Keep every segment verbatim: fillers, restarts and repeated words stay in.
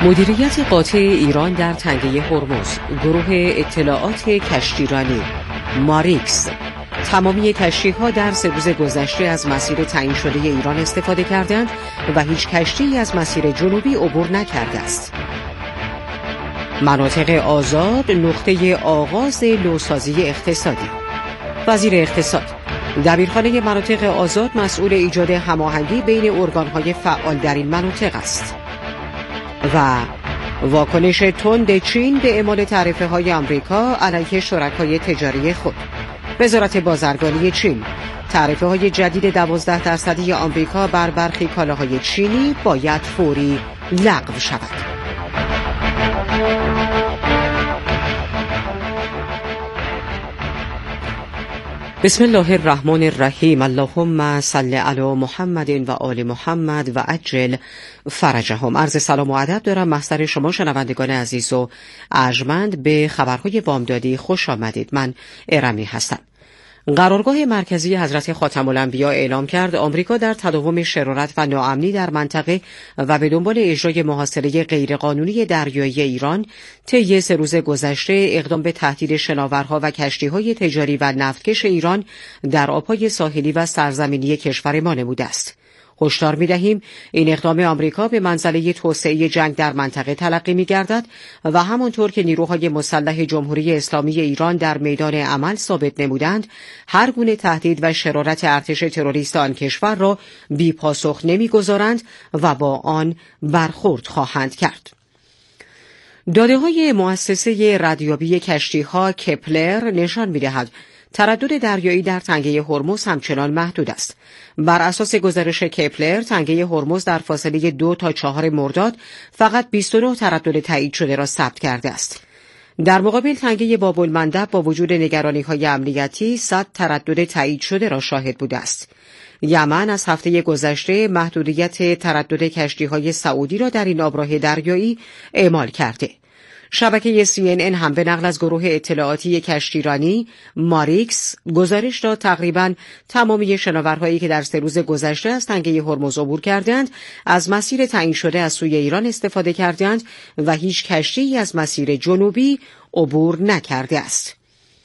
مدیریت قاطع ایران در تنگه هرمز، گروه اطلاعات کشتیرانی ماریکس، تمامی کشتی‌ها در سه روز گذشته از مسیر تعیین شده ایران استفاده کردند و هیچ کشتی از مسیر جنوبی عبور نکرده است. مناطق آزاد نقطه آغاز نوسازی اقتصادی. وزیر اقتصاد: دبیرخانه مناطق آزاد مسئول ایجاد هماهنگی بین ارگان‌های فعال در این مناطق است. و واکنش تند چین به اعمال تعرفه‌های آمریکا علیه شرکای تجاری خود. وزارت بازرگانی چین: تعرفه‌های جدید دوازده درصدی آمریکا بر برخی کالاهای چینی باید فوری لغو شود. بسم الله الرحمن الرحیم. اللهم صل علی محمد و آل محمد و عجل فرجهم. عرض سلام و ادب دارم محضر شما شنوندگان عزیز و ارجمند به خبرهای بامدادی خوش آمدید. من ارمی هستم. قرارگاه مرکزی حضرت خاتم الانبیا اعلام کرد آمریکا در تداوم شرارت و ناامنی در منطقه و به دنبال اجرای محاصره غیرقانونی دریایی ایران طی سه روز گذشته اقدام به تهدید شناورها و کشتی‌های تجاری و نفتکش ایران در آب‌های ساحلی و سرزمینی کشور ما نموده است. هشدار می‌دهیم این اقدام آمریکا به منزله توسعه جنگ در منطقه تلقی می‌گردد و همانطور که نیروهای مسلح جمهوری اسلامی ایران در میدان عمل ثابت نمودند، هر گونه تهدید و شرارت ارتش تروریست آن کشور را بی‌پاسخ نمی‌گذارند و با آن برخورد خواهند کرد. داده‌های مؤسسه ردیابی کشتی‌ها کپلر نشان می‌دهد تردد دریایی در تنگه هرمز همچنان محدود است. بر اساس گزارش کپلر، تنگه هرمز در فاصله دو تا چهار مرداد فقط بیست و نه تردد تایید شده را ثبت کرده است. در مقابل تنگه باب‌المندب با وجود نگرانی‌های امنیتی صد تردد تایید شده را شاهد بوده است. یمن از هفته گذشته محدودیت تردد کشتی‌های سعودی را در این آبراه دریایی اعمال کرده. شبکه سی ان ان هم به نقل از گروه اطلاعاتی کشتیرانی ماریکس گزارش داد تقریباً تمامی شناورهایی که در سه روز گذشته از تنگه هرمز عبور کردند از مسیر تعیین شده از سوی ایران استفاده کردند و هیچ کشتی از مسیر جنوبی عبور نکرده است.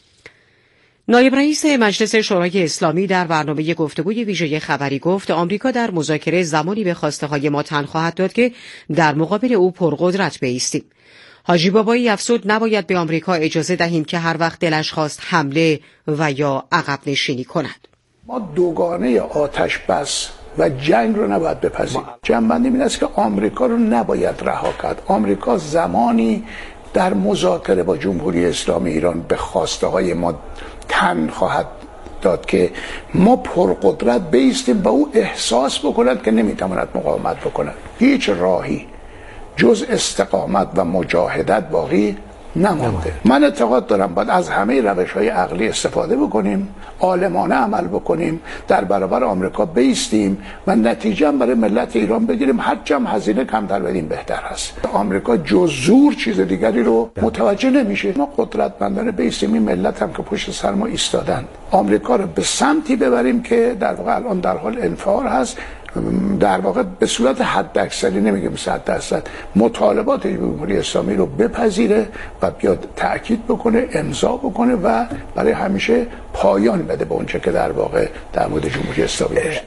نایب رئیس مجلس شورای اسلامی در برنامه گفتگوی ویژه خبری گفت آمریکا در مذاکره زمانی به خواسته ما تن خواهد داد که در مقابل او پرقدرت بایستیم. حاجی بابایی افزود نباید به آمریکا اجازه دهیم که هر وقت دلش خواست حمله و یا عقب نشینی کند. ما دوگانه آتش بس و جنگ رو نباید بپذیریم. جنبندی این است که آمریکا رو نباید رها کرد. آمریکا زمانی در مذاکره با جمهوری اسلامی ایران به خواسته های ما تن خواهد داد که ما پرقدرت بایستیم و او احساس بکند که نمیتواند مقاومت بکند. هیچ راهی جز استقامت و مجاهدت باقی نمانده. من اعتقاد دارم باید از همه روش‌های عقلی استفاده بکنیم، عالمانه عمل بکنیم، در برابر آمریکا بایستیم و نتیجه برای ملت ایران بگیریم. هر چم هزینه کمتر بدیم بهتر است. آمریکا جز زور چیز دیگری رو متوجه نمیشه. ما قدرتمندانه بایستیم، این ملت هم که پشت سر ما ایستادن، آمریکا رو به سمتی ببریم که در واقع الان در حال انفعال هست، در واقع به صورت حد اکثری، نمیگم صد درصد، مطالبات جمهوری اسلامی رو بپذیره و بیاد تأکید بکنه، امضا بکنه و برای همیشه پایان بده به اونچه که در واقع در مورد جمهوری اسلامی داشت.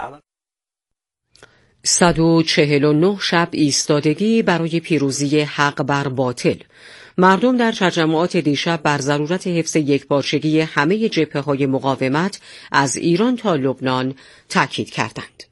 صد و چهل و نه شب ایستادگی برای پیروزی حق بر باطل. مردم در تجمعات دیشب بر ضرورت حفظ یکپارچگی همه جبهه‌های مقاومت از ایران تا لبنان تأکید کردند.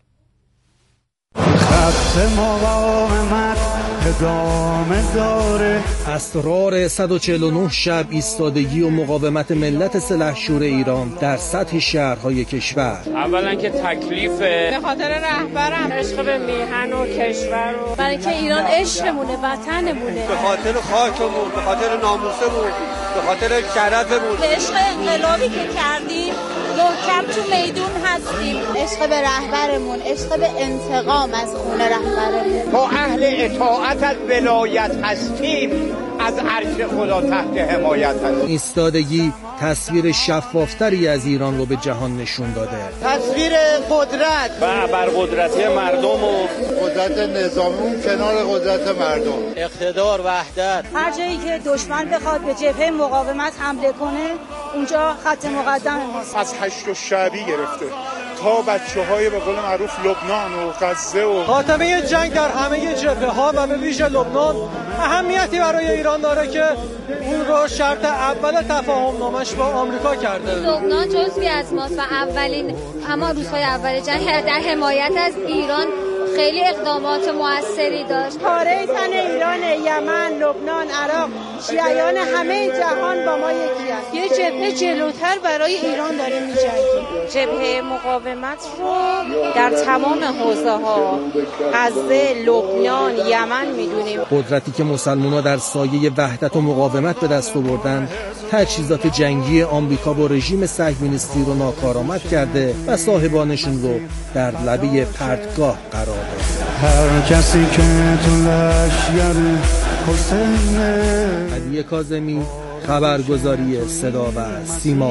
خط مقاومت ادامه داره. اسرار صد و چهل و نه شب ایستادگی و مقاومت ملت سلحشور ایران در سطح شهرهای کشور. اولا که تکلیف به خاطر رهبرم، عشق به میهن و کشور و برای که ایران عشقمونه، وطنمونه، به خاطر خاکمون، به خاطر ناموسمون، به خاطر شرفمون، به عشق انقلابی که کردیم محکم تو میدون هستیم. عشق به رهبرمون، عشق به انتقام از خون رهبرمون. ما اهل اطاعت از ولایت هستیم، از عرش خدا تحت حمایت هست. ایستادگی تصویر شفافتری از ایران رو به جهان نشون داده. تصویر قدرت و برقدرتی مردم و قدرت نظامی کنار قدرت مردم، اقتدار، وحدت. هر جایی که دشمن بخواد به جبهه مقاومت حمله کنه اونجا خط مقدم ماست. از هشت شعبی گرفته تا بچه‌های به قول معروف لبنان و غزه و خاتمه جنگ در همه جبهه ها و به ویژه لبنان اهمیتی برای ایران داره که اون رو شرط اول تفاهم نامش با آمریکا کرده. لبنان جزوی از ماست و اولین اما روزهای اول جنگ در حمایت از ایران خیلی اقدامات موثری داشت. پاره تن ایران، یمن، لبنان، عراق، شیعیان همه جهان با ما یکی است. یه جبهه جلوتر برای ایران داریم می‌جنگیم. جبهه مقاومت رو در تمام حوزه‌ها غزه، لبنان، یمن می‌دونیم. قدرتی که مسلمان‌ها در سایه وحدت و مقاومت به دست آوردن، تجهیزات جنگی آمریکا با رژیم صهیونیستی رو ناکارآمد کرده و صاحبانشون رو در لبه پرتگاه قرار داد. هر کسی که تو لشگر حسین. علی کاظمی، خبرگزاری صدا و سیما.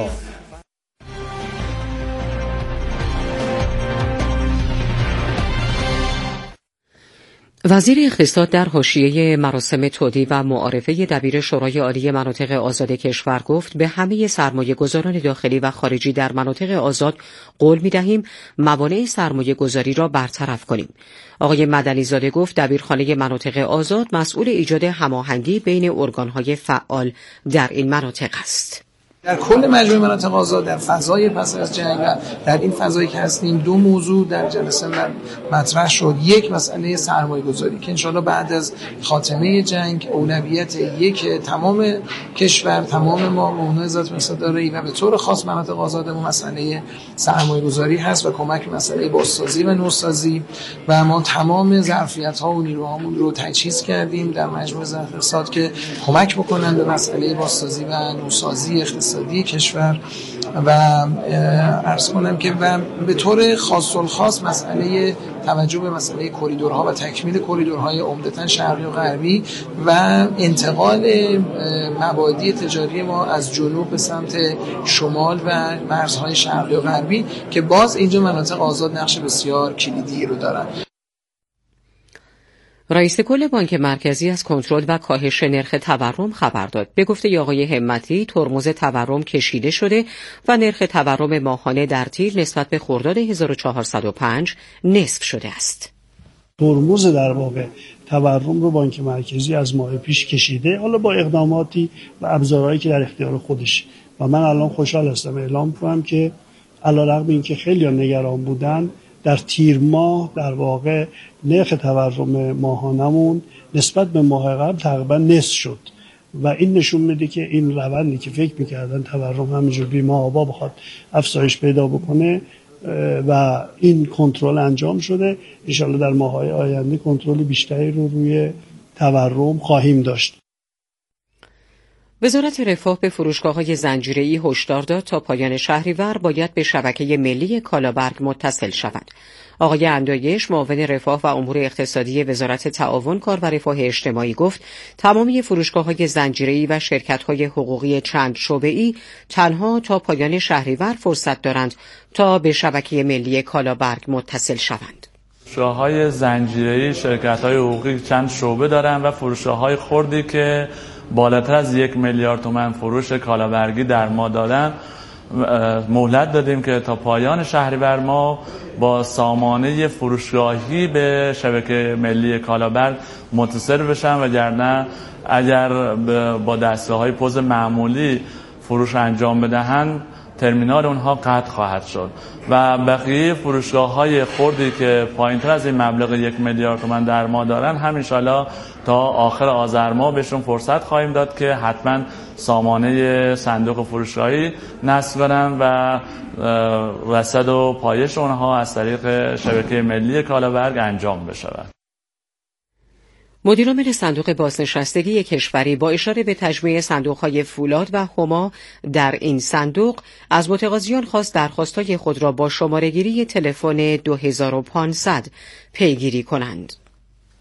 وزیر اقتصاد در حاشیه مراسم تودیع و معارفه دبیر شورای عالی مناطق آزاد کشور گفت به همه سرمایه گذاران داخلی و خارجی در مناطق آزاد قول می دهیم موانع سرمایه گذاری را برطرف کنیم. آقای مدنی زاده گفت دبیرخانه مناطق آزاد مسئول ایجاد هماهنگی بین ارگانهای فعال در این مناطق است. در کل مجموعه مناطق آزاد در فضای پس از جنگ و در این فضایی که هستیم دو موضوع در جلسه مطرح شد. یک مسئله سرمایه گذاری که انشاءالله بعد از خاتمه جنگ اولویت یک تمام کشور تمام ما مهمه ذات مصداری و به طور خاص مناطق آزادمون مسئله سرمایه گذاری هست و کمک به مسئله بازسازی و نوسازی و ما تمام ظرفیت ها و نیروهامون رو تجهیز کردیم در مجموعه ظرف اقتصاد که کمک بکنن به مسئله بازسازی و نوسازی اقتصادی کشور و عرض کنم که و به طور خاص الخاص مسئله توجه به مسئله کریدورها و تکمیل کریدورهای عمدتاً شرقی و غربی و انتقال مبادی تجاری ما از جنوب به سمت شمال و مرزهای شرقی و غربی که باز اینجا مناطق آزاد نقش بسیار کلیدی رو دارن. رئیس کل بانک مرکزی از کنترل و کاهش نرخ تورم خبر داد. به گفته آقای همتی ترمز تورم کشیده شده و نرخ تورم ماهانه در تیر نسبت به خرداد هزار و چهارصد و پنج نصف شده است. ترمز در واقع تورم رو بانک مرکزی از ماه پیش کشیده، حالا با اقداماتی و ابزارهایی که در اختیار خودش و من الان خوشحال هستم اعلام کنم که علیرغم اینکه خیلی نگران بودن در تیر ماه در واقع نرخ تورم ماهانمون نسبت به ماه قبل تقریبا نصف شد و این نشون میده که این روندی که فکر میکردن تورم همینجور بی‌ماه آبا بخواد افزایش پیدا بکنه و این کنترل انجام شده. انشالله در ماه‌های آینده کنترل بیشتری رو روی تورم خواهیم داشت. وزارت رفاه به فروشگاه‌های زنجیره‌ای هشدار داد تا پایان شهریور باید به شبکه ملی کالابرگ متصل شوند. آقای اندایش معاون رفاه و امور اقتصادی وزارت تعاون کار و رفاه اجتماعی گفت تمامی فروشگاه‌های زنجیره‌ای و شرکت‌های حقوقی چند شعبه‌ای تنها تا پایان شهریور فرصت دارند تا به شبکه ملی کالابرگ متصل شوند. فروشگاه‌های زنجیره‌ای شرکت‌های حقوقی چند شعبه دارند و فروشگاه‌های خردی که بالاتر از یک میلیارد تومان فروش کالابرگی در ما دادن مهلت دادیم که تا پایان شهریور ما با سامانه فروشگاهی به شبکه ملی کالابرگ متصل بشن و گرنه اگر با دستگاه‌های پوز معمولی فروش انجام بدهند ترمینال اونها قطع خواهد شد و بقیه فروشگاه‌های خردی که پایین‌تر از این مبلغ یک میلیارد تومان در ما دارن هم انشالله تا آخر آذر ماه بهشون فرصت خواهیم داد که حتما سامانه صندوق فروشگاهی نصب کنن و رصد و پایش اونها از طریق شبکه ملی کالابرگ انجام بشود. مدیرعامل صندوق بازنشستگی کشوری با اشاره به تجمیع صندوق‌های فولاد و هما در این صندوق از متقاضیان خواست درخواست‌های خود را با شماره‌گیری تلفن دو هزار و پانصد پیگیری کنند.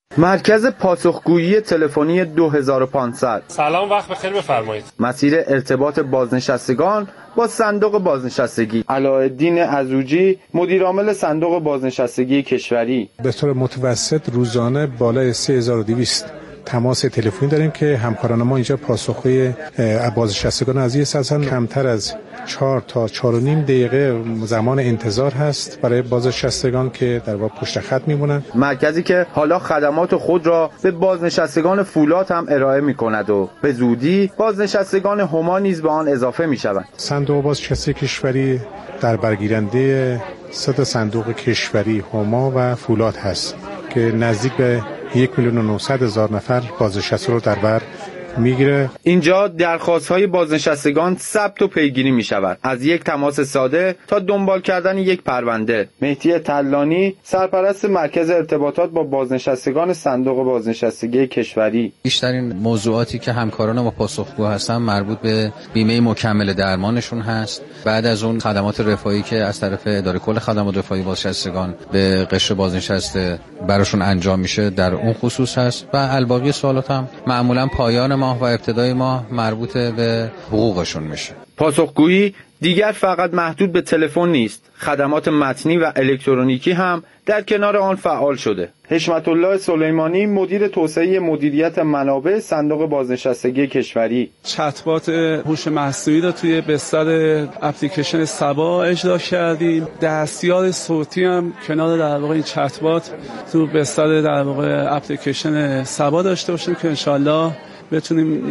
مرکز پاسخگویی تلفنی دو هزار و پانصد. سلام، وقت بخیر، بفرمایید. مسیر ارتباط بازنشستگان با صندوق بازنشستگی. علاءالدین عزوجی، مدیر عامل صندوق بازنشستگی کشوری. به طور متوسط روزانه بالای سه هزار و دویست تماس تلفنی داریم که همکاران ما اینجا پاسخگوی بازنشستگان عزیز هستند. کمتر از چهار تا چهار و نیم دقیقه زمان انتظار هست برای بازنشستگان که در واقع پشت خط میمونن. مرکزی که حالا خدمات خود را به بازنشستگان فولاد هم ارائه میکند و به زودی بازنشستگان هما نیز به آن اضافه میشوند. صندوق بازنشستگی کشوری در برگیرنده سه صندوق کشوری هما و فولاد هست که نزدیک به یک میلیون و نهصد هزار نفر بازنشسته رو در بر میگیره. اینجا درخواست‌های بازنشستگان ثبت و پیگیری می‌شود، از یک تماس ساده تا دنبال کردن یک پرونده. مهدی طلانی، سرپرست مرکز ارتباطات با بازنشستگان صندوق بازنشستگی کشوری: بیشترین موضوعاتی که همکاران ما پاسخگو هستن مربوط به بیمه مکمل درمانشون هست. بعد از اون خدمات رفاهی که از طرف اداره کل خدمات رفاهی بازنشستگان به قشر بازنشسته براشون انجام میشه در اون خصوص هست و الباقی سوالات هم معمولا پایان ما و ابتدای ماه مربوط به حقوقشون میشه. پاسخگویی دیگر فقط محدود به تلفن نیست، خدمات متنی و الکترونیکی هم در کنار آن فعال شده. حشمت الله سلیمانی، مدیر توسعه مدیریت منابع صندوق بازنشستگی کشوری: چت‌بات هوش مصنوعی را توی بستر اپلیکیشن سبا اجرا کردیم. دستیار صوتی هم کنار در واقع این چت‌بات تو بستر در واقع اپلیکیشن سبا داشته باشیم که انشالله بتونیم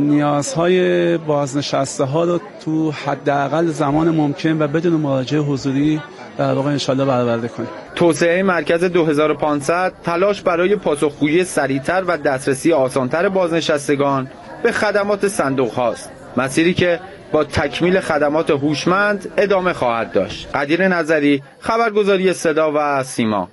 نیازهای بازنشسته ها رو تو حداقل زمان ممکن و بدون مراجعه حضوری در واقع انشالله برآورده کنیم. توسعه مرکز دو هزار و پانصد تلاش برای پاسخگویی سریعتر و دسترسی آسانتر بازنشستگان به خدمات صندوق هاست، مسیری که با تکمیل خدمات هوشمند ادامه خواهد داشت. قدیر نظری، خبرگزاری صدا و سیما.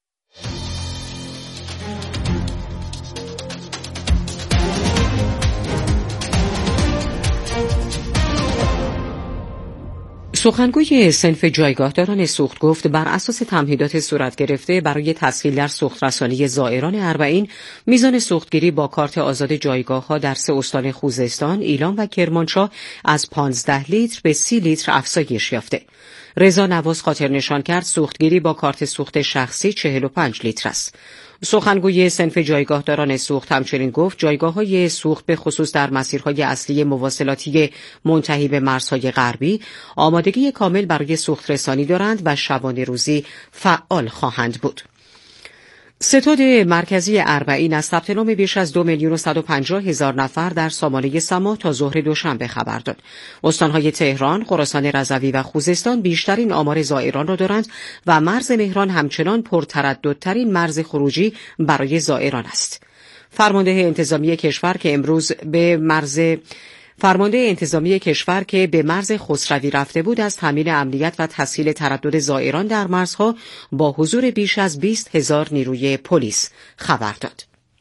سخنگوی صنف جایگاهداران سوخت گفت بر اساس تمهیدات صورت گرفته برای تسهیل در سوخت رسانی زائران اربعین، میزان سوختگیری با کارت آزاد جایگاه‌ها در سه استان خوزستان، ایلام و کرمانشاه از پانزده لیتر به سی لیتر افزایش یافته. رضا نواز خاطر نشان کرد سوختگیری با کارت سوخت شخصی چهل و پنج لیتر است. سخنگوی صنف جایگاهداران سوخت همچنین گفت جایگاه‌های سوخت به خصوص در مسیرهای اصلی مواصلاتی منتهی به مرزهای غربی آمادگی کامل برای سوخت رسانی دارند و شبانه روزی فعال خواهند بود. ستاد مرکزی اربعین از ثبت نام بیش از دو میلیون و صد و پنجاه هزار نفر در سامانه سما تا ظهر دوشنبه خبر داد. استانهای تهران، خراسان رضوی و خوزستان بیشترین آمار زائران را دارند و مرز مهران همچنان پرترددترین مرز خروجی برای زائران است. فرمانده انتظامی کشور که امروز به مرز فرمانده انتظامی کشور که به مرز خسروی رفته بود از تامین امنیت و تسهیل تردد زائران در مرزها با حضور بیش از بیست هزار نیروی پلیس خبر داد.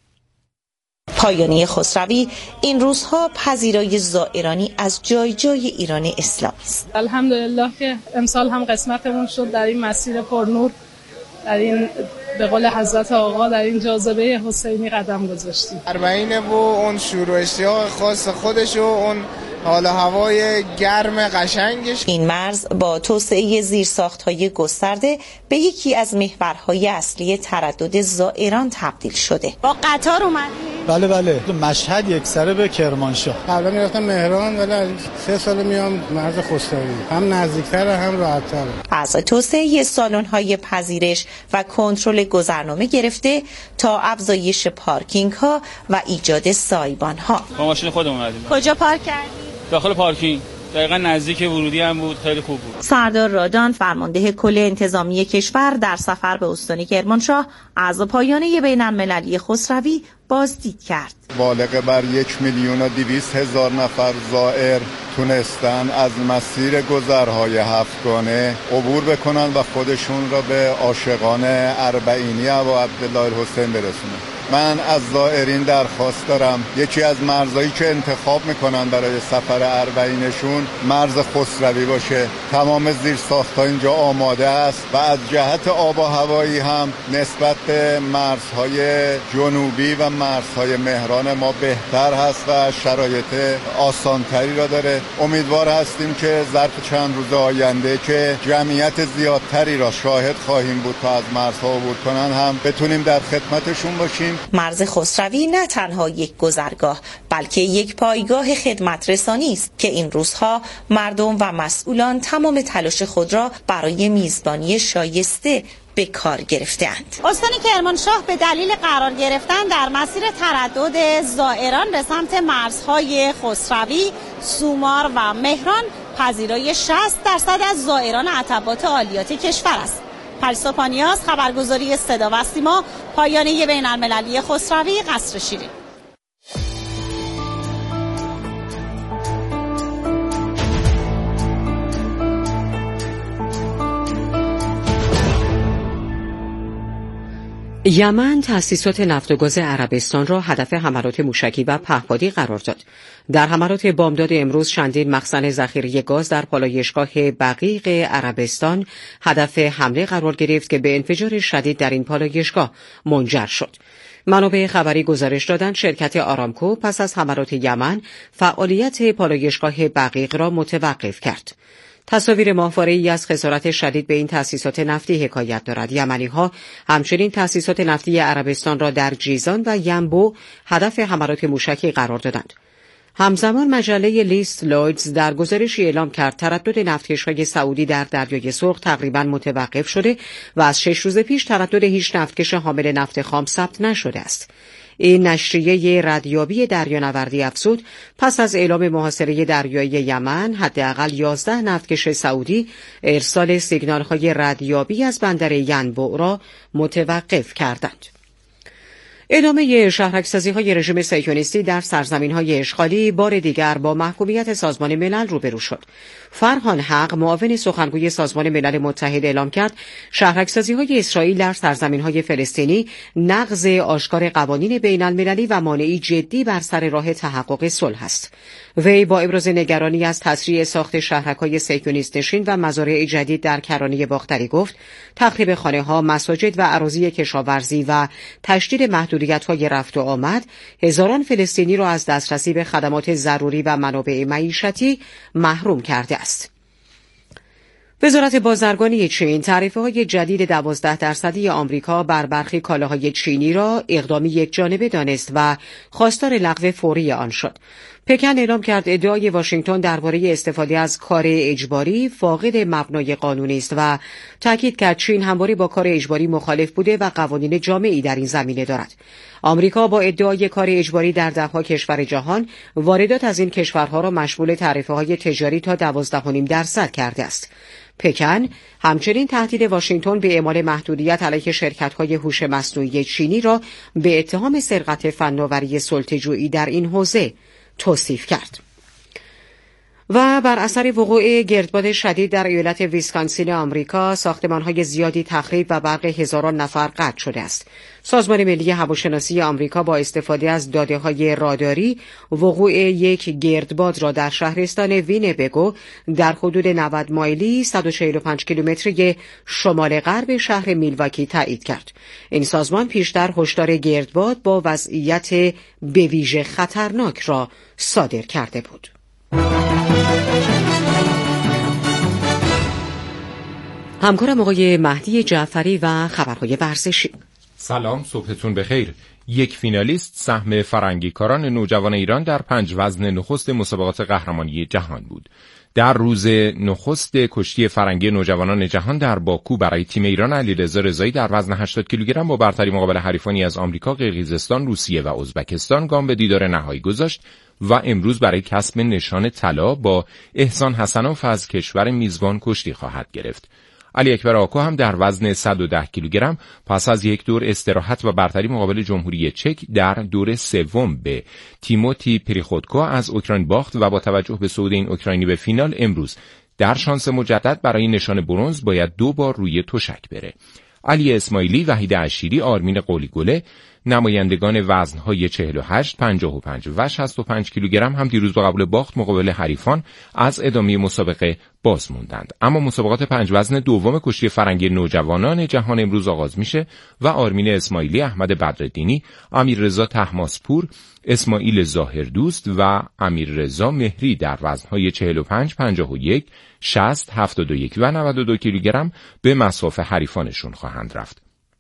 پایانی خسروی این روزها پذیرای زائرانی از جای جای ایران اسلامی است. الحمدلله که امسال هم قسمتمون شد در این مسیر پرنور، در این به قول حضرت آقا در این جاذبه حسینی قدم گذاشتیم. اربعین و اون شور و اشتیاق خاص خودش و اون حال هوای گرم قشنگش. این مرز با توسعه زیرساخت‌های گسترده به یکی از محورهای اصلی تردد زائران تبدیل شده. با قطار اومدیم؟ بله بله. مشهد یک سره به کرمانشاه. قبلا میرفتم مهران ولی سه سال میام مرز خسروی. هم نزدیکتر هم راحت‌تر. از توسعه سالن‌های پذیرش و کنترل گذرنامه گرفته تا افزایش پارکینگ‌ها و ایجاد سایبان‌ها. با ماشین خودمون اومدیم. کجا پارک کردید؟ داخل پارکینگ. دقیقاً نزدیک ورودی هم بود، خیلی خوب بود. سردار رادان فرمانده کل انتظامی کشور در سفر به استان کرمانشاه از پایانه بین‌المللی خسروی بازدید کرد. بالغ بر یک میلیون و دویست هزار نفر زائر تونستن از مسیر گذرهای هفتگانه عبور بکنن و خودشون را به عاشقان اربعینی و عبدالله الحسین برسونن. من از زائرین درخواست دارم یکی از مرزهایی که انتخاب میکنن برای سفر اربعینشون مرز خسروی باشه. تمام زیرساخت‌ها اینجا آماده است و از جهت آب و هوایی هم نسبت به مرزهای جنوبی و مرزهای مهران ما بهتر هست و شرایط آسانتری را داره. امیدوار هستیم که ظرف چند روز آینده که جمعیت زیادتری را شاهد خواهیم بود تا از مرزها عبور کنن هم بتونیم در خدمتشون باشیم. مرز خسروی نه تنها یک گذرگاه بلکه یک پایگاه خدمت رسانی است که این روزها مردم و مسئولان تمام تلاش خود را برای میزبانی شایسته به کار گرفتند. استان کرمانشاه به دلیل قرار گرفتن در مسیر تردد زائران به سمت مرزهای خسروی، سومار و مهران پذیرای شصت درصد از زائران عتبات عالیات کشور است. پریسا پانیاز، خبرگزاری صدا و سیما، پایانه بین المللی خسروی، قصر شیرین. یمن تأسیسات نفت و گاز عربستان را هدف حملات موشکی و پهپادی قرار داد. در حملات بامداد امروز چندین مخزن ذخیره گاز در پالایشگاه بقیق عربستان هدف حمله قرار گرفت که به انفجار شدید در این پالایشگاه منجر شد. منابع خبری گزارش دادند شرکت آرامکو پس از حملات یمن فعالیت پالایشگاه بقیق را متوقف کرد. تصاویر ماهواره‌ای از خسارت شدید به این تأسیسات نفتی حکایت دارد. یمنی‌ها همچنین تأسیسات نفتی عربستان را در جیزان و ینبو هدف حملات موشکی قرار دادند. همزمان مجله لیست لویدز در گزارشی اعلام کرد تردد نفتکش‌های سعودی در دریای سرخ تقریباً متوقف شده و از شش روز پیش تردد هیچ نفتکش حامل نفت خام ثبت نشده است. این نشریه ردیابی دریانوردی افزود پس از اعلام محاصره دریایی یمن حداقل یازده نفتکش سعودی ارسال سیگنال‌های ردیابی از بندر ینبوع را متوقف کردند. ادامه شهرک‌سازی‌های رژیم صهیونیستی در سرزمین‌های اشغالی بار دیگر با محکومیت سازمان ملل روبرو شد. فرهان حق، معاون سخنگوی سازمان ملل متحد اعلام کرد شهرک‌سازی‌های اسرائیل در سرزمین‌های فلسطینی نقض آشکار قوانین بین‌المللی و مانعی جدی بر سر راه تحقق صلح است. وی با ابراز نگرانی از تسریع ساخت شهرک‌های صهیونیست نشین و مزارع جدید در کرانه باختری گفت تخریب خانه‌ها، مساجد و اراضی کشاورزی و تشدید محدودیت‌های رفت و آمد هزاران فلسطینی را از دسترسی به خدمات ضروری و منابع معیشتی محروم کرده است. وزارت بازرگانی چین تعرفه‌های جدید دوازده درصدی آمریکا بر برخی کالاهای چینی را اقدامی یکجانبه دانست و خواستار لغو فوری آن شد. پکن اعلام کرد ادعای واشنگتن درباره استفاده از کار اجباری فاقد مبنای قانونی است و تاکید کرد چین همواره با کار اجباری مخالف بوده و قوانین جامعی در این زمینه دارد. آمریکا با ادعای کار اجباری در دهها کشور جهان واردات از این کشورها را مشمول تعرفه‌های تجاری تا دوازده و نیم درصد کرده است. پکن همچنین تهدید واشنگتن به اعمال محدودیت علیه شرکت‌های هوش مصنوعی چینی را به اتهام سرقت فناوری سلطه‌جویی در این حوزه توصیف کرد. و بر اثر وقوع گردباد شدید در ایالت ویسکانسین آمریکا ساختمان‌های زیادی تخریب و برق هزاران نفر قطع شده است. سازمان ملی هواشناسی آمریکا با استفاده از داده‌های راداری وقوع یک گردباد را در شهرستان وینبگو در حدود نود مایلی صد و چهل و پنج کیلومتری شمال غرب شهر میلواکی تایید کرد. این سازمان پیشتر هشدار گردباد با وضعیت به ویژه خطرناک را صادر کرده بود. همکارم آقای مهدی جعفری و خبرهای ورزشی. سلام، صبحتون بخیر. یک فینالیست سهم فرنگیکاران نوجوان ایران در پنج وزن نخست مسابقات قهرمانی جهان بود. در روز نخست کشتی فرنگی نوجوانان جهان در باکو برای تیم ایران علیرضا رضایی در وزن هشتاد کیلوگرم با برتری مقابل حریفانی از آمریکا، قرقیزستان، روسیه و ازبکستان گام به دیدار نهایی گذاشت و امروز برای کسب نشان طلا با احسان حسنوف از کشور میزبان کشتی خواهد گرفت. علی اکبر آکو هم در وزن صد و ده کیلوگرم پس از یک دور استراحت و برتری مقابل جمهوری چک در دور سوم به تیموتی پریخودکو از اوکراین باخت و با توجه به صعود این اوکراینی به فینال امروز در شانس مجدد برای نشان برنز باید دو بار روی تشک بره. علی اسماعیلی، وحید عشیری، آرمین قلی‌گله نمایندگان وزن‌های چهل و هشت، پنجاه و پنج و شصت و پنج کیلوگرم هم دیروز با قبول باخت مقابل حریفان از ادامه مسابقه باز موندند. اما مسابقات پنج وزن دوم کشتی فرنگی نوجوانان جهان امروز آغاز میشه و آرمین اسماعیلی، احمد بدرالدینی، امیررضا طهماسپور، اسماعیل ظاهردوست و امیررضا مهری در وزن‌های چهل و پنج، پنجاه و یک، شصت، هفتاد و یک و نود و دو کیلوگرم به مصاف حریفانشون خواهند رفت.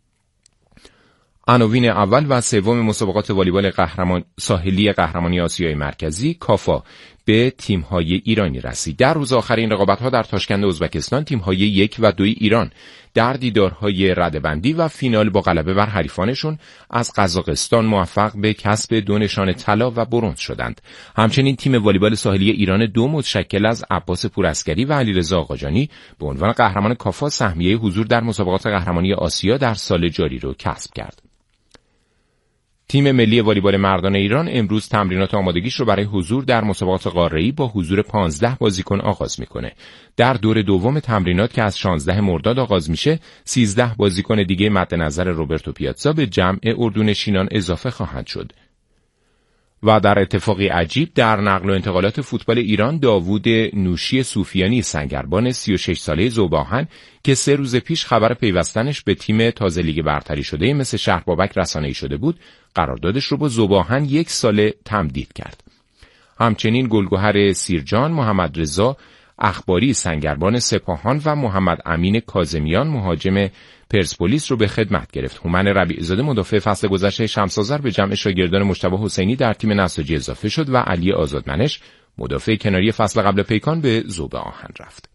عناوین اول و سوم مسابقات والیبال قهرمان ساحلی قهرمانی آسیای مرکزی کافا به تیم‌های ایرانی رسید. در روز آخر این رقابت‌ها در تاشکند ازبکستان تیم‌های یک و دوی ایران در دیدارهای رده‌بندی و فینال با غلبه بر حریفانشون از قزاقستان موفق به کسب دو نشان طلا و برنز شدند. همچنین تیم والیبال ساحلی ایران دو متشکل از عباس پورعسکری و علیرضا آقاجانی به عنوان قهرمان کافا سهمیه حضور در مسابقات قهرمانی آسیا در سال جاری رو کسب کرد. تیم ملی والیبال مردان ایران امروز تمرینات آمادگیش رو برای حضور در مسابقات قاره‌ای با حضور پانزده بازیکن آغاز میکنه. در دور دوم تمرینات که از شانزده مرداد آغاز میشه، سیزده بازیکن دیگه مد نظر روبرتو پیاتزا به جمع اردونشینان اضافه خواهند شد. و در اتفاقی عجیب در نقل و انتقالات فوتبال ایران، داوود نوشی صوفیانی سنگربان سی و شش ساله ذوب‌آهن که سه روز پیش خبر پیوستنش به تیم تازه لیگ برتری شده مثل شهر بابک رسانه‌ای شده بود، قراردادش رو با ذوب‌آهن یک ساله تمدید کرد. همچنین گلگهر سیرجان، محمد رضا اخباری سنگربان سپاهان و محمد امین کاظمیان مهاجم پرسپولیس رو به خدمت گرفت. هومن ربیع‌زاده مدافع فصل گذشته شمس‌آذر به جمع شاگردان مجتبی حسینی در تیم نساجی اضافه شد و علی آزادمنش مدافع کناری فصل قبل پیکان به ذوب‌آهن رفت.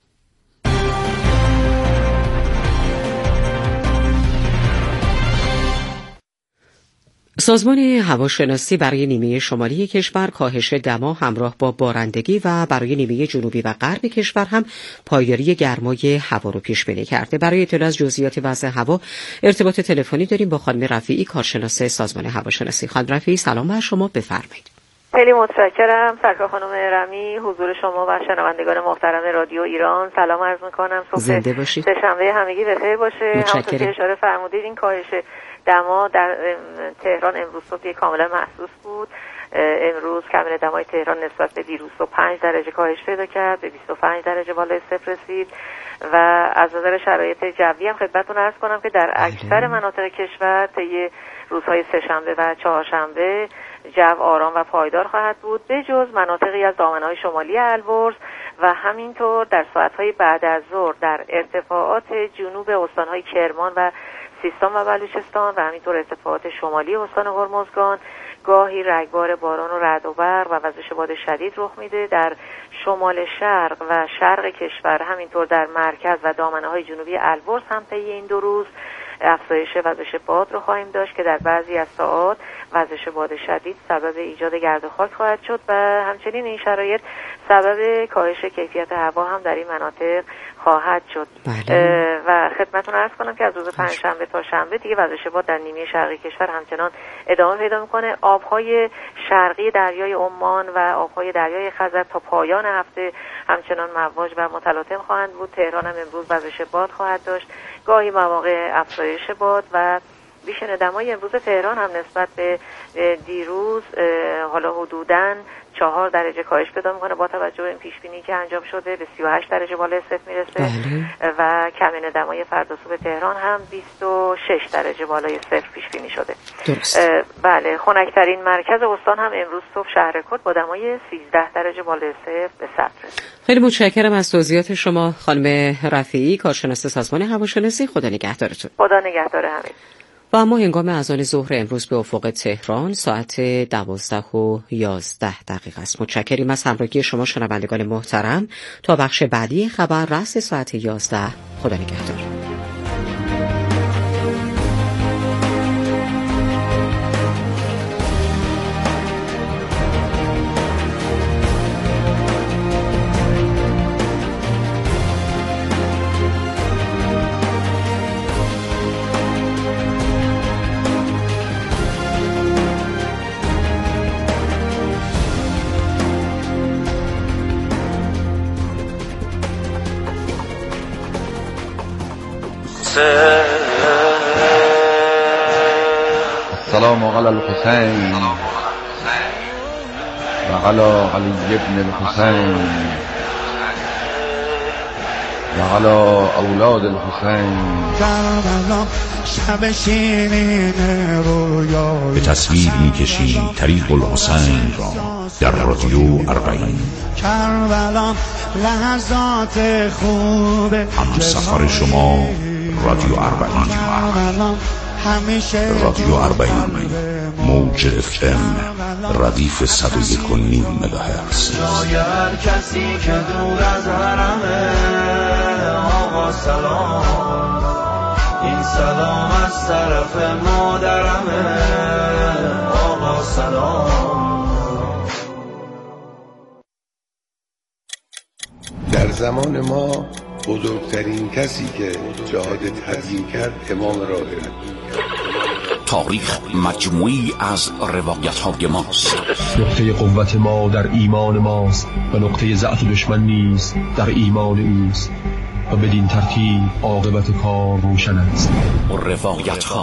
سازمان هواشناسی برای نیمه شمالی کشور کاهش دما همراه با بارندگی و برای نیمه جنوبی و غرب کشور هم پایداری گرمای هوا رو پیش بینی کرده. برای اطلاع از جزئیات وضع هوا ارتباط تلفنی داریم با خانم رفیعی، کارشناس سازمان هواشناسی. خانم رفیعی سلام بر شما، بفرمایید. خیلی متشکرم. سرکار خانم رمی، حضور شما و شنوندگان محترم رادیو ایران سلام عرض می‌کنم. صبح زنده باشید. سه‌شنبه همگی بخیر باشه. همونطور که اشاره فرمودید این کاهش دما در تهران امروز صبح کاملا محسوس بود. امروز کمر دمای تهران نسبت به دیروز صبح پنج درجه کاهش پیدا کرد، به بیست و پنج درجه بالای صفر رسید و از نظر شرایط جوی هم خدمتتون عرض کنم که در اکثر مناطق کشور طی روزهای سه‌شنبه و چهارشنبه جو آرام و پایدار خواهد بود، به جز مناطقی از دامنه‌های شمالی البرز و همینطور در ساعت‌های بعد از ظهر در ارتفاعات جنوب استان‌های کرمان و سیستان و بلوچستان و همینطور ارتفاعات شمالی استان هرمزگان گاهی رگبار باران و رعد و برق و وزش باد شدید رخ میده. در شمال شرق و شرق کشور همینطور در مرکز و دامنه‌های جنوبی البرز هم طی این دو روز افزایش وزش باد رو خواهیم داشت که در بعضی از ساعات وزش باد شدید سبب ایجاد گرد و خاک خواهد شد و همچنین این شرایط سبب کاهش کیفیت هوا هم در این مناطق خواهد شد. بله. و خدمتتون عرض کنم که از روز پنجشنبه تا شنبه دیگه وزش باد در نیمه شرقی کشور همچنان ادامه پیدا میکنه. آبهای شرقی دریای عمان و آبهای دریای خزر تا پایان هفته همچنان مواج و متلاطم خواهند بود. تهران هم امروز وزش باد خواهد داشت، گاهی مواقع افزایش باد و بیشتر دمای امروز تهران هم نسبت به دیروز حالا حدوداً چهار درجه کاهش پیدا میکنه با توجه به این پیش بینی که انجام شده به سی و هشت درجه بالای صفر میرسه. بله. و کمین دمای فردا صبح تهران هم بیست و شش درجه بالای صفر پیش بینی شده. درست. بله، خنک‌ترین مرکز استان هم امروز صبح شهرکرد با دمای سیزده درجه بالای صفر به ثبت رسید. خیلی متشکرم از توضیحات شما خانم رفیعی، کارشناس سازمان هواشناسی. خدا نگهدارتون. خدا نگهدار همه. و اما هنگام اذان ظهر امروز به افق تهران ساعت دوازده و یازده دقیقه است. متشکریم از همراهی شما شنوندگان محترم. تا بخش بعدی خبر رأس ساعت یازده. خدا نگهدار. السلام علی الحسین و علی علی ابن الحسین و علی اولاد الحسین. به تصویر می‌کشیم طریق الحسین را در رادیو اربعین. هم سفر شما رادیو اربعین. رادیو اربعین موج اف ام ردیف صد و یک و نیم مگاهرتز. شاید کسی که دور از حرمه آقا سلام، این سلام از طرف مادرمه آقا سلام. در زمان ما بزرگترین کسی که جهاد تبیین کرد امام راهب. تاریخ مجموعی از روایت‌های ماست. نقطه قوت ما در ایمان ماست و نقطه ضعف دشمن نیز در ایمان اوست و بدین ترتیب عاقبت کار روشن است. روایت‌ها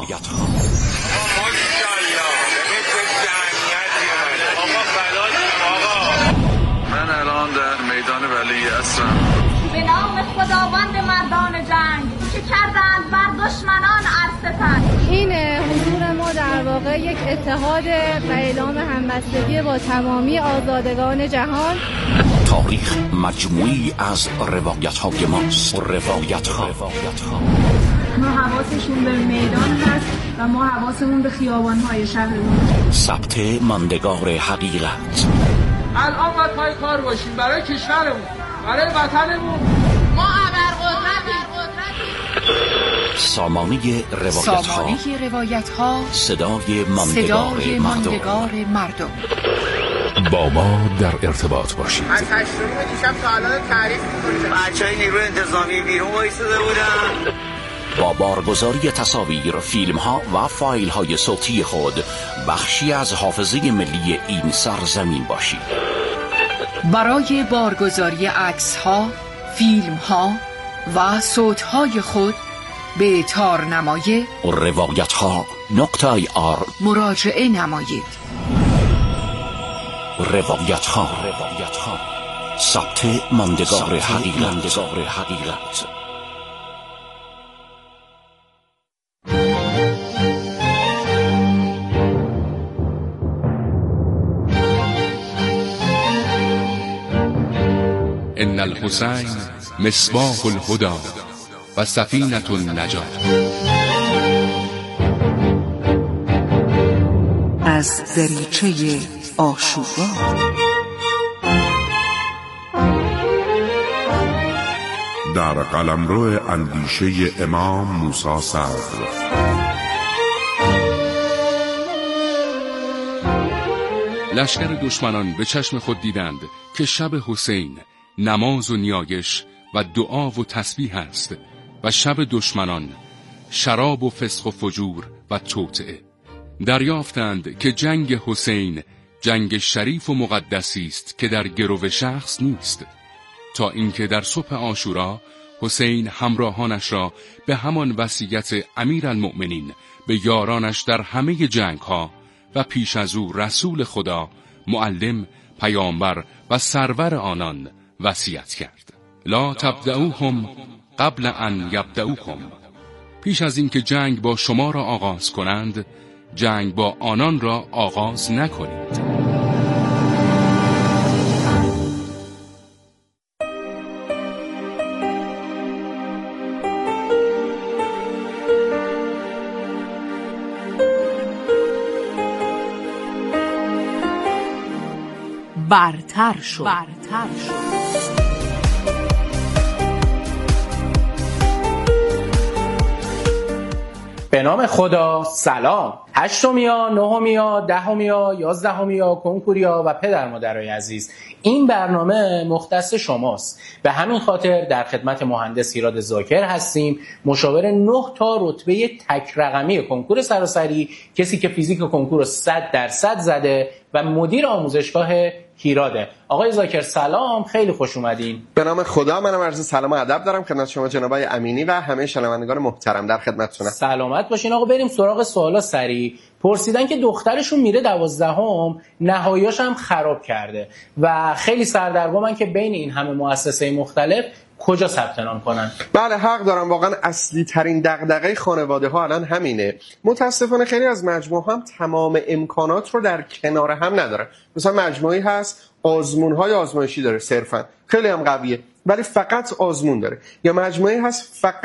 من الان در میدان ولی هستم. به نام خداوند مردان جنگ که کردند بر دشمنان ارستن. این حضور ما در واقع یک اتحاد و اعلام همبستگی با تمامی آزادگان جهان. تاریخ مجموعی از روایت‌های ماست. روایت‌ها ما حواسشون به میدان هست و ما حواسمون به خیابان‌های شهرمون. ثبت ماندگار حقیقت. الان باید پای کار باشیم برای کشورمون، برای وطنمون. ما ابرقدرتیم. سامانه روایت‌ها. سامانه روایت‌ها. صدای ماندگار صدای ماندگار مردم. با ما در ارتباط باشید. از هشت دیشب تا الان تعریف می‌کنیم. بچه‌های نیروی انتظامی بیرون وایساده بودن. با بارگذاری تصاویر، فیلم‌ها و فایل‌های صوتی خود بخشی از حافظه ملی این سرزمین باشید. برای بارگذاری عکس‌ها، فیلم‌ها و صوت‌های خود به تارنمای روایت‌ها نقطه آی آر مراجعه نمایید. روایت‌ها ثبت ماندگار حقیقت. ان الحسین مصباح الهدى و سفینة النجات. از دریچه آشورا. در قلمرو اندیشه امام موسی صدر. لشکر دشمنان به چشم خود دیدند که شب حسین نماز و نیایش و دعا و تسبیح است و شب دشمنان شراب و فسق و فجور و توطئه. دریافتند که جنگ حسین جنگ شریف و مقدسی است که در گرو شخص نیست، تا اینکه در صبح عاشورا حسین همراهانش را به همان وصیت امیرالمؤمنین به یارانش در همه جنگ ها و پیش از او رسول خدا، معلم، پیامبر و سرور آنان وصیت کرد. لا تبدؤوهم قبل ان یبدؤوکم. پیش از اینکه جنگ با شما را آغاز کنند، جنگ با آنان را آغاز نکنید. برتر شد. برتر شد. به نام خدا. سلام. هشتمیا، نهمیا، دهمیا، یازدهمیا، کنکوریا و پدر مادرای عزیز، این برنامه مختص شماست. به همین خاطر در خدمت مهندس ایراد زاکر هستیم، مشاور نه تا رتبه تک رقمی کنکور سراسری، کسی که فیزیک کنکور رو صد درصد زده و مدیر آموزشگاه هیراده. آقای زاکر سلام، خیلی خوش اومدین. به نام خدا، منم عرض سلام و ادب دارم خدمت شما جناب آقای امینی و همه شنوندگان محترم، در خدمتتونم. سلامت باشین. آقا بریم سراغ سوالا سریع. پرسیدن که دخترشون میره دوازدهم، نهاییاش هم خراب کرده و خیلی سردرگمن که بین این همه مؤسسه مختلف کجا ثبت نام کنن. بله حق دارم، واقعا اصلی ترین دغدغه خانواده ها الان همینه. متاسفانه خیلی از مجموعه هم تمام امکانات رو در کنار هم نداره. مثلا مجموعی هست آزمون های آزمایشی داره صرفا، خیلی هم قویه ولی فقط آزمون داره، یا مجموعی هست فقط